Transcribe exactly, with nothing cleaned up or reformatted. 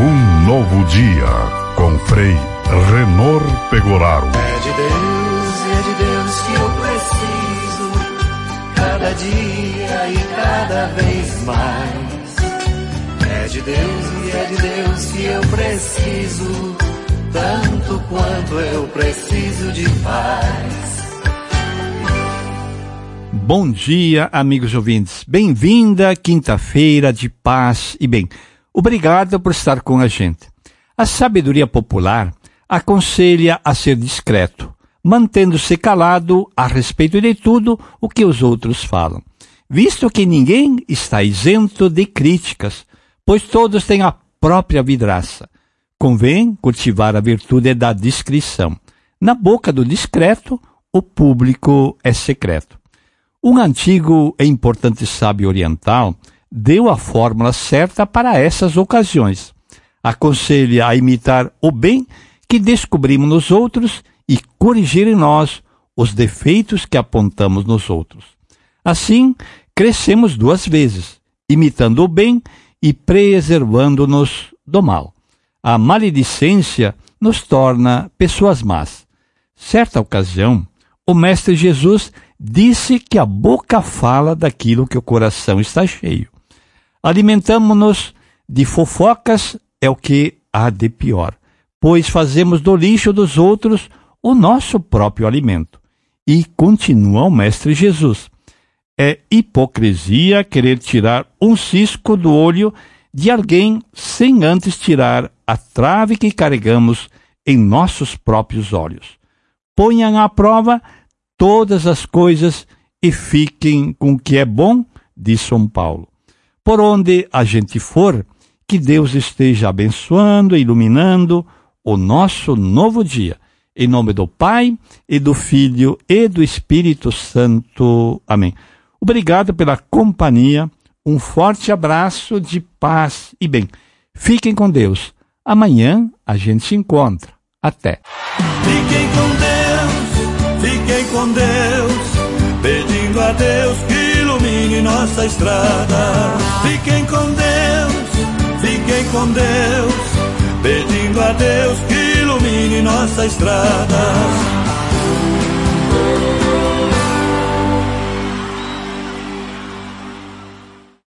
Um novo dia com Frei Renor Pegoraro. É de Deus, é de Deus que eu preciso, cada dia e cada vez mais. É de Deus e é de Deus que eu preciso, tanto quanto eu preciso de paz. Bom dia, amigos ouvintes. Bem-vinda quinta-feira de paz e bem. Obrigado por estar com a gente. A sabedoria popular aconselha a ser discreto, mantendo-se calado a respeito de tudo o que os outros falam, visto que ninguém está isento de críticas, pois todos têm a própria vidraça. Convém cultivar a virtude da discrição. Na boca do discreto, o público é secreto. Um antigo e importante sábio oriental deu a fórmula certa para essas ocasiões. Aconselha a imitar o bem que descobrimos nos outros e corrigir em nós os defeitos que apontamos nos outros. Assim, crescemos duas vezes, imitando o bem e preservando-nos do mal. A maledicência nos torna pessoas más. Certa ocasião, o Mestre Jesus disse que a boca fala daquilo que o coração está cheio. Alimentamo-nos de fofocas é o que há de pior, pois fazemos do lixo dos outros o nosso próprio alimento. E continua o Mestre Jesus: é hipocrisia querer tirar um cisco do olho de alguém sem antes tirar a trave que carregamos em nossos próprios olhos. Ponham à prova todas as coisas e fiquem com o que é bom, diz São Paulo. Por onde a gente for, que Deus esteja abençoando e iluminando o nosso novo dia. Em nome do Pai, e do Filho, e do Espírito Santo. Amém. Obrigado pela companhia, um forte abraço de paz e bem. Fiquem com Deus. Amanhã a gente se encontra. Até. Fiquem com Deus, fiquem com Deus, pedindo a Deus que ilumine nossa estrada. Fiquem com Deus, fiquem com Deus, pedindo a Deus que ilumine nossa estrada.